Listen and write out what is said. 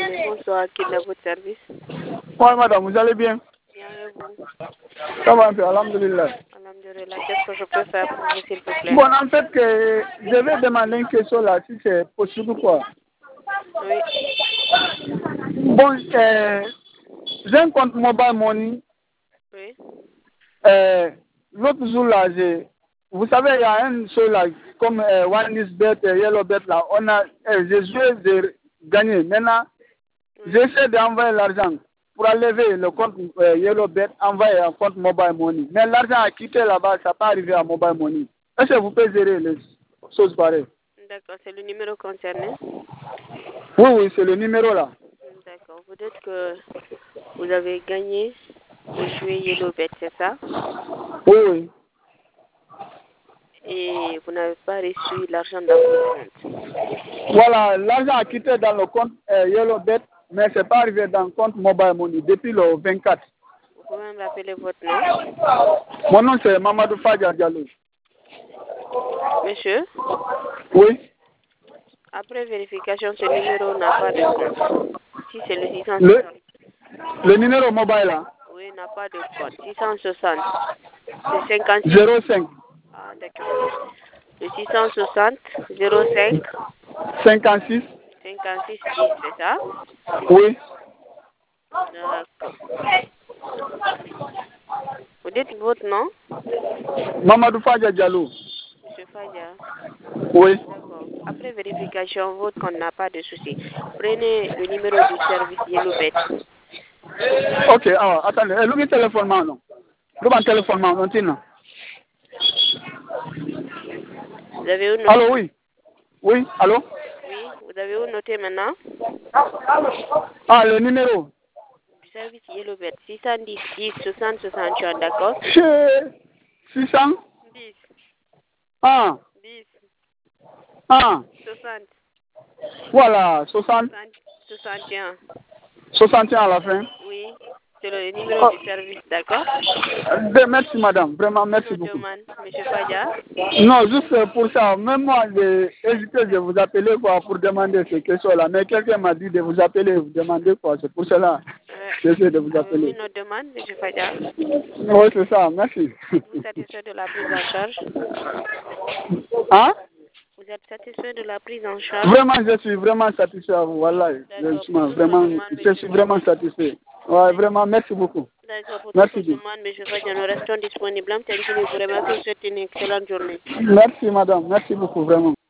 Bonsoir, qui est à votre service? Oui, madame, vous allez bien? Bien et vous? Ça va un peu, alhamdulillah. Alhamdulillah, qu'est-ce que je peux faire pour vous, s'il vous plaît? Bon, en fait, je vais demander une question là, si c'est possible quoi. Oui. Bon, j'ai un compte mobile money. Oui. L'autre jour là, vous savez, il y a un show là, comme One is Bet, Yellow Bet là, j'ai joué, j'ai gagné. Maintenant, j'essaie d'envoyer l'argent pour enlever le compte Yellow Bet, envoyer un compte mobile money. Mais l'argent a quitté là-bas, ça n'a pas arrivé à mobile money. Est-ce que vous pouvez gérer les choses pareilles? D'accord, c'est le numéro concerné? Oui, oui, c'est le numéro là. D'accord, vous dites que vous avez gagné, vous jouez Yellow Bet, c'est ça? Oui, oui. Et vous n'avez pas reçu l'argent dans votre compte? Voilà, l'argent a quitté dans le compte Yellow Bet, mais ce n'est pas arrivé dans le compte mobile money depuis le 24. Vous pouvez me rappeler votre nom? Mon nom c'est Mamadou Fadja Diallo. Monsieur? Oui. Après vérification, ce numéro n'a pas de compte. Si c'est le 660. Le numéro mobile là? Oui, n'a pas de compte. 660. C'est 56. 05. Ah, d'accord. Le 660 05 56. 56 10, c'est ça? Oui. D'accord. Vous dites votre nom? Mamadou Fadja Diallo. Monsieur Fadja. Oui. D'accord. Après vérification, votre compte n'a pas de souci. Prenez le numéro du service YellowBet. Ok, alors, attendez. Le téléphone, non. Le téléphone, non. Vous avez où noter? Allô, oui. Oui, allô? Oui, vous avez où noter maintenant? Ah, le numéro. Du service YellowBet. 610 10 60 61, d'accord? 600. 10 Ah. 10 Ah. 60 Voilà, 60. 61. 61 à la fin. Oui, c'est le numéro du service, d'accord? Merci, madame. Vraiment, merci beaucoup. Demande, monsieur Fadja. Non, juste pour ça. Même moi, j'ai hésité de vous appeler quoi, pour demander ces questions-là. Mais quelqu'un m'a dit de vous appeler, vous demander quoi. C'est pour cela que j'essaie de vous appeler. Avez-vous une demande, monsieur Fadja? Oui, c'est ça. Merci. Êtes-vous satisfait de la prise en charge? Hein? Vous êtes satisfait de la prise en charge? Vraiment, je suis vraiment satisfait. Voilà. Je suis vraiment satisfait. Ouais, vraiment, merci beaucoup. D'accord, pour Merci toute demande, monsieur Fadja, nous restons disponibles. Thank you. Vous remercie. Vous souhaite une excellente journée. Merci, madame. Merci beaucoup, vraiment.